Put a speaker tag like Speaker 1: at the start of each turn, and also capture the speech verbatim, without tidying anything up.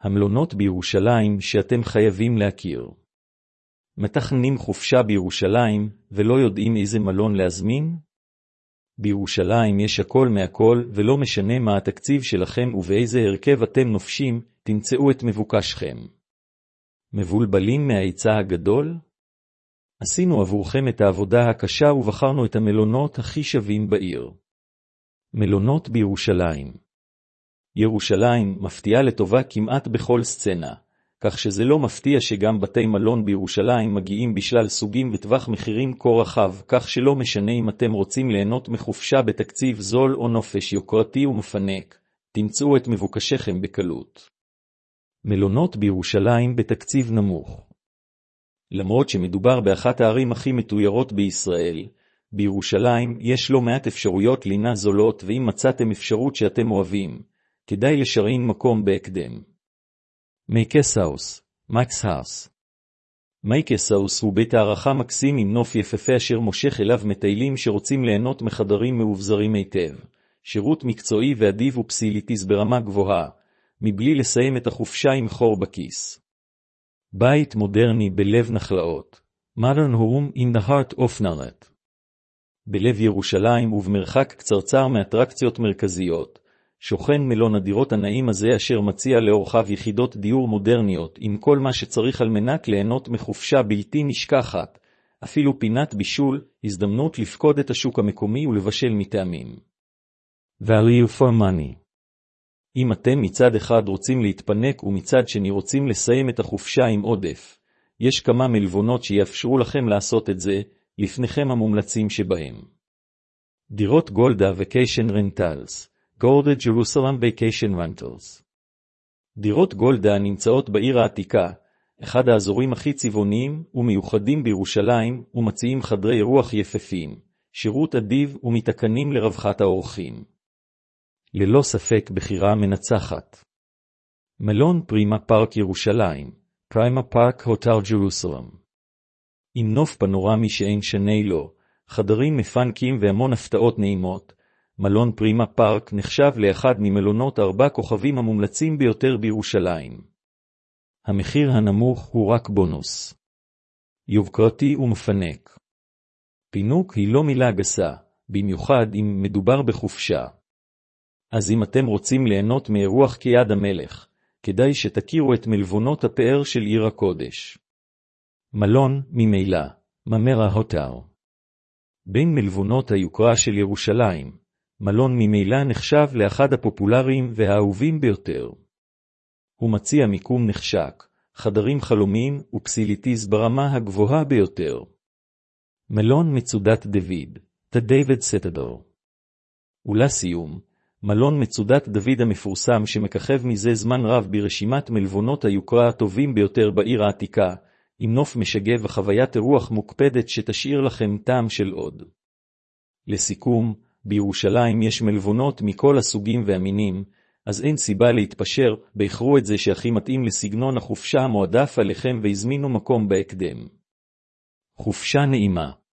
Speaker 1: המלונות בירושלים שאתם חייבים להכיר. מתכננים חופשה בירושלים ולא יודעים איזה מלון להזמין? בירושלים יש הכל מהכל ולא משנה מה התקציב שלכם ובאיזה הרכב אתם נופשים, תמצאו את מבוקשכם. מבולבלים מההיצע הגדול? עשינו עבורכם את העבודה הקשה ובחרנו את המלונות הכי שווים בעיר. מלונות בירושלים. ירושלים מפתיעה לטובה כמעט בכל סצנה, כך שזה לא מפתיע שגם בתי מלון בירושלים מגיעים בשלל סוגים וטווח מחירים כה רחב, כך שלא משנה אם אתם רוצים ליהנות מחופשה בתקציב זול או נופש יוקרתי ומפנק, תמצאו את מבוקשכם בקלות. מלונות בירושלים בתקציב נמוך. למרות שמדובר באחת הערים הכי מתוירות בישראל, בירושלים יש לא מעט אפשרויות לינה זולות, ואם מצאתם אפשרות שאתם אוהבים, כדאי לשרין מקום בהקדם. מייקס האוס, מקס האוס. מייקס האוס הוא בית הערכה מקסים עם נוף יפהפה אשר מושך אליו מטיילים שרוצים ליהנות מחדרים מאובזרים היטב, שירות מקצועי ואדיב ופסיליטיז ברמה גבוהה, מבלי לסיים את החופשה עם חור בכיס. בית מודרני בלב נחלאות, modern home in the heart of Naret. בלב ירושלים ובמרחק קצרצר מאטרקציות מרכזיות, שוכן מלון הדירות הנעים הזה אשר מציע לאורחיו יחידות דיור מודרניות עם כל מה שצריך על מנת ליהנות מחופשה בלתי נשכחת, אפילו פינת בישול, הזדמנות לפקוד את השוק המקומי ולבשל מטעמים. Value for money. אם אתם מצד אחד רוצים להתפנק ומצד שני רוצים לסיים את החופשה עם עודף, יש כמה מלונות שיאפשרו לכם לעשות את זה, לפניכם המומלצים שבהם. דירות גולדה Vacation Rentals, גולדה Jerusalem Vacation Rentals. דירות גולדה נמצאות בעיר העתיקה, אחד האזורים הכי צבעוניים ומיוחדים בירושלים, ומציעים חדרי אירוח יפהפים, שירות אדיב ומתקנים לרווחת האורחים. ללא ספק בחירה מנצחת. מלון פרימה פארק ירושלים, פרימה פארק הוטל ג'רוסלם. עם נוף פנורמי שאין שני לו, חדרים מפנקים והמון הפתעות נעימות, מלון פרימה פארק נחשב לאחד ממלונות ארבע כוכבים המומלצים ביותר בירושלים. המחיר הנמוך הוא רק בונוס. יוקרתי ומפנק. פינוק היא לא מילה גסה, במיוחד אם מדובר בחופשה. אז אם אתם רוצים ליהנות מאירוח כיד המלך, כדאי שתכירו את מלונות הפאר של עיר הקודש. מלון ממילא, ממרה הוטל. בין מלונות היוקרה של ירושלים, מלון ממילא נחשב לאחד הפופולריים והאהובים ביותר. הוא מציע מיקום נחשק, חדרים חלומיים ופסיליטיז ברמה הגבוהה ביותר. מלון מצודת דוד, The David Citadel. ולסיום, מלון מצודת דוד המפורסם שמככב מזה זמן רב ברשימת מלונות היוקרה הטובים ביותר בעיר העתיקה, עם נוף משגע וחוויית אירוח מוקפדת שתשאיר לכם טעם של עוד. לסיכום, בירושלים יש מלונות מכל הסוגים והמינים, אז אין סיבה להתפשר, בחרו את זה שהכי מתאים לסגנון החופשה המועדף עליכם והזמינו מקום בהקדם. חופשה נעימה.